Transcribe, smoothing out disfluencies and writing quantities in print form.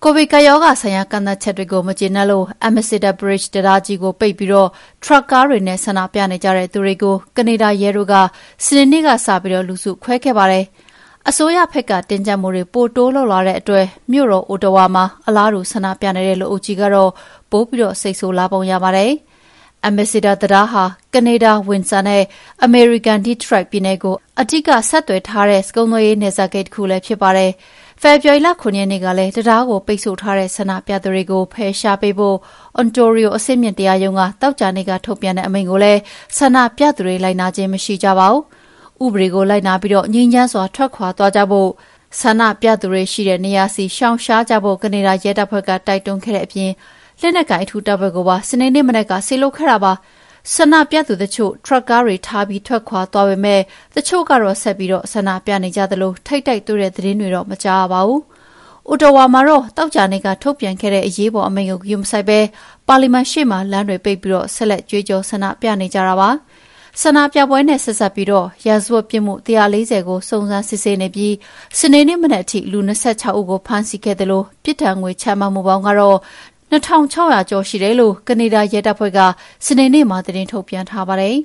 ကိုဗစ်ကရောဂါဆိုင်ရာကန့်သတ်ချက်တွေကိုမကျေနပ်လို့ Ambassador Bridge တံတားကြီးကိုပိတ်ပြီးထရပ်ကားတွေနဲ့ဆန္ဒပြနေကြတဲ့သူတွေကိုကနေဒါရဲတို့ကစနေနေ့ကစပြီးလူစုခွဲခဲ့ပါတယ်။အစိုးရဘက်ကတင်းကျပ်မှုတွေပိုတိုးလုပ်လာတဲ့အတွက်မြို့တော်အိုတဝါမှာအလားတူဆန္ဒပြနေတဲ့လူအုပ်ကြီးကတော့ပိုပြီးစိတ်ဆိုးလာပုံရပါတယ်။ Ambassador တံတားဟာကနေဒါဝင်ဆာနဲ့ American Detroit ပြည်နယ်ကိုအဓိကဆက်သွယ်ထားတဲ့ကုန်သွယ်ရေးနယ်စပ်ဂိတ်တစ်ခုလည်းဖြစ်ပါတယ်။ဖေဖော်ဝါရီလ 9 ရက်နေ့ကလည်းတံတားကိုပိတ်ဆို့ထားတဲ့ဆန္ဒပြသူတွေကိုဖယ်ရှားပေးဖို့ Ontario အဆင့်မြင့်တရားရုံးကသောကြာနေ့ကထုတ်ပြန်တဲ့အမိန့်ကိုလည်းဆန္ဒပြသူတွေလိုက်နာခြင်းမရှိကြပါဘူး။ဥပဒေကိုလိုက်နာပြီးငြိမ်းချမ်းစွာထွက်ခွာသွားကြဖို့ဆန္ဒပြသူတွေရှိတဲ့နေရာစီရှောင်ရှားကြဖို့ကနေဒါရဲတပ်ဖွဲ့ကတိုက်တွန်းခဲ့တဲ့အပြင်လက်နက်ကိုင်အထူးတပ်ဖွဲ့ကိုပါစနေနေ့မနက်ကဆေးလုပ်ခဲ့တာပါ။ဆန္ဒပြသူတချို့ထရပ်ကားတွေထားပြီးထွက်ခွာသွားပေမဲ့တချို့ကတော့ဆက်ပြီးဆန္ဒပြနေကြသလိုထိတ်တိုက်တွေ့တဲ့သတင်းတွေတော့မကြားရပါဘူး။အိုတဝါမှာတော့တောက်ကြနေကထုတ်ပြန်ခဲ့တဲ့အရေးပေါ်အမိန့်ကိုဂရုမစိုက်ပဲပါလီမန်ရှေ့မှာလမ်းတွေပိတ်ပြီးဆက်လက်ကြွေးကြော်ဆန္ဒပြနေကြတာပါ။ဆန္ဒပြပွဲနဲ့ဆက်ဆက်ပြီးရာဇဝတ်ပြစ်မှု140ကိုစုံစမ်းစစ်ဆေးနေပြီးစနေနေ့မနက်အထိလူ26ဦးကိုဖမ်းဆီးခဲ့တယ်လို့ပြစ်ဒဏ်ငွေချမှတ်မှုပေါင်းကတော့2600ကျော်ရှိတယ်လို့ကနေဒါရဲတပ်ဖွဲ့ကစနေနေ့မှာသတင်းထုတ်ပြန်ထားပါတယ်